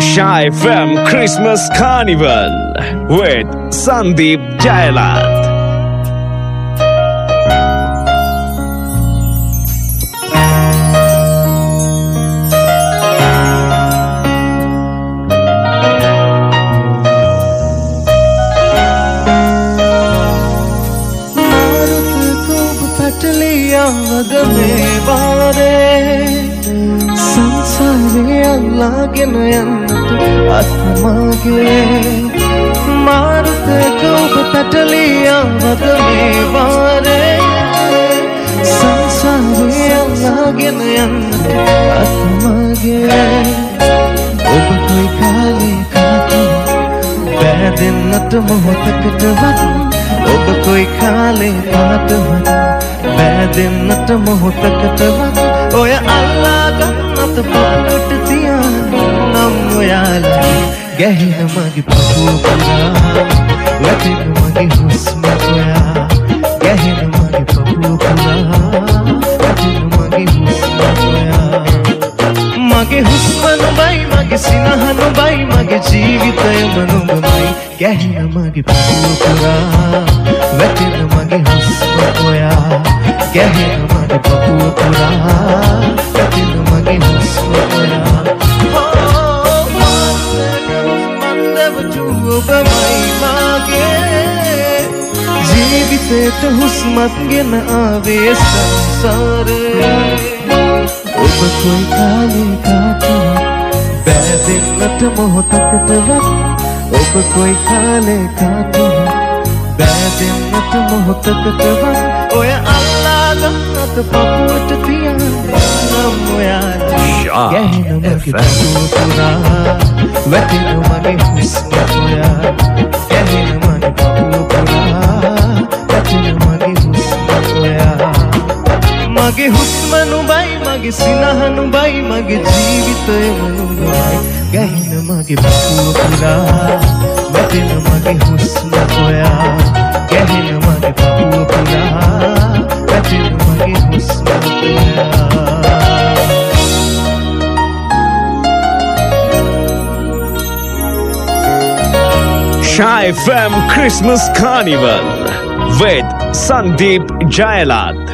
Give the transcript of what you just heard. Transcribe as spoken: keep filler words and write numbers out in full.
Shy F M Christmas Carnival with Sandeep Jailath. वग में वारे संसारे अल्लाह नयनत आत्मागे मारुत गोब तटलिया वग में वारे संसारे अल्लाह नयनत आत्मागे ඔබ कोई කාලේ කාටු බැඳෙන්නට මොහොතකට වත් ඔබ कोई කාලේ කාටවත් බැඳෙන්නට මොහොතකට වත් ඔය අල්ලා ගන්නත් පාට තියන නම් ඔයාලා ගැහෙන මගේ පපුව පුරා වැටෙන මගේ හුස්ම ඔයා ගැහෙන මගේ පපුව පුරා වැටෙන මගේ හුස්ම ඔයා මගේ හුස්ම නුඹයි මගේ සිනහ නුඹයි මගේ ජීවිතයම නුඹමයි ගැහෙන මගේ පපුව පුරා වැටෙන මගේ හුස්ම ඔයා ගැහෙන මගේ පපුව පුරා වැටෙන මගේ හුස්ම ඔයා ඔබමයි මාගේ ජීවිතේට හුස්මක් ගෙන ආවේ සංසාරේ ඔබ කොයි කාලේ කාටවත් බැඳෙන්නට මොහොතකටවත් ඔබ කොයි කාලේ කාටවත් බැඳෙන්නට මොහොතකටවත් ඔය අල්ලා ගන්නත් පපුවට තියන නම් ඔයාලා ගැහෙන මගේ පපුව පුරා වැටෙන මගේ හුස්ම ඔයා ගැහෙන මගේ පපුව පුරා වැටෙන මගේ හුස්ම ඔයා මගේ හුස්ම නුඹයි මගේ සිනහ නුඹයි මගේ ජීවිතයම නුඹයි ගැහෙන මගේ පපුව පුරා වැටෙන මගේ හුස්ම ඔයා ගැහෙන මගේ පපුව පුරා වැටෙන මගේ හුස්ම ඔයා Shy F M Christmas Carnival with Sandeep Jailath.